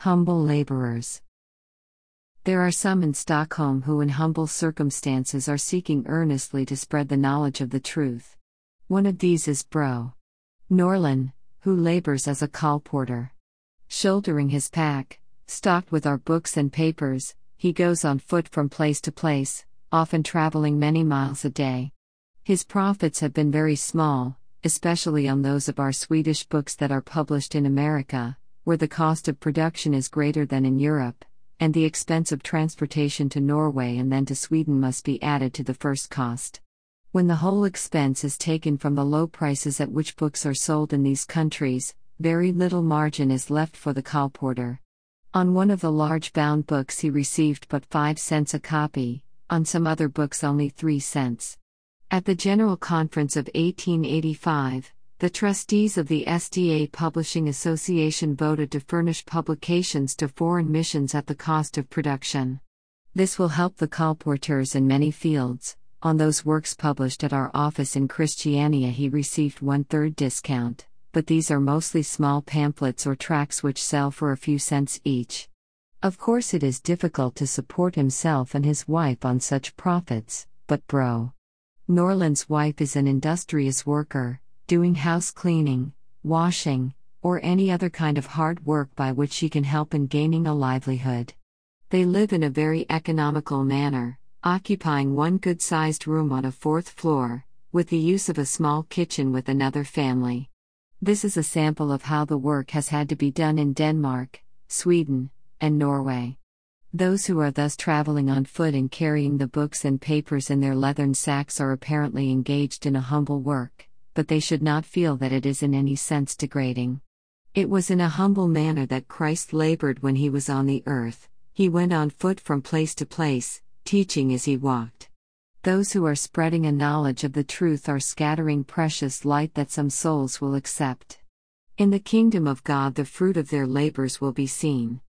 Humble laborers. There are some in Stockholm who in humble circumstances are seeking earnestly to spread the knowledge of the truth. One of these is Bro Norlin, who labors as a colporteur. Shouldering his pack, stocked with our books and papers, he goes on foot from place to place, often traveling many miles a day. His profits have been very small, especially on those of our Swedish books that are published in America, where the cost of production is greater than in Europe, and the expense of transportation to Norway and then to Sweden must be added to the first cost. When the whole expense is taken from the low prices at which books are sold in these countries, very little margin is left for the colporteur. On one of the large bound books he received but 5 cents a copy, on some other books only 3 cents. At the General Conference of 1885, the trustees of the SDA Publishing Association voted to furnish publications to foreign missions at the cost of production. This will help the colporteurs in many fields. On those works published at our office in Christiania he received 1/3 discount, but these are mostly small pamphlets or tracts which sell for a few cents each. Of course it is difficult to support himself and his wife on such profits, but Bro Norlin's wife is an industrious worker, doing house cleaning, washing, or any other kind of hard work by which she can help in gaining a livelihood. They live in a very economical manner, occupying one good-sized room on a 4th floor, with the use of a small kitchen with another family. This is a sample of how the work has had to be done in Denmark, Sweden, and Norway. Those who are thus traveling on foot and carrying the books and papers in their leathern sacks are apparently engaged in a humble work, but they should not feel that it is in any sense degrading. It was in a humble manner that Christ labored when he was on the earth. He went on foot from place to place, teaching as he walked. Those who are spreading a knowledge of the truth are scattering precious light that some souls will accept. In the kingdom of God the fruit of their labors will be seen.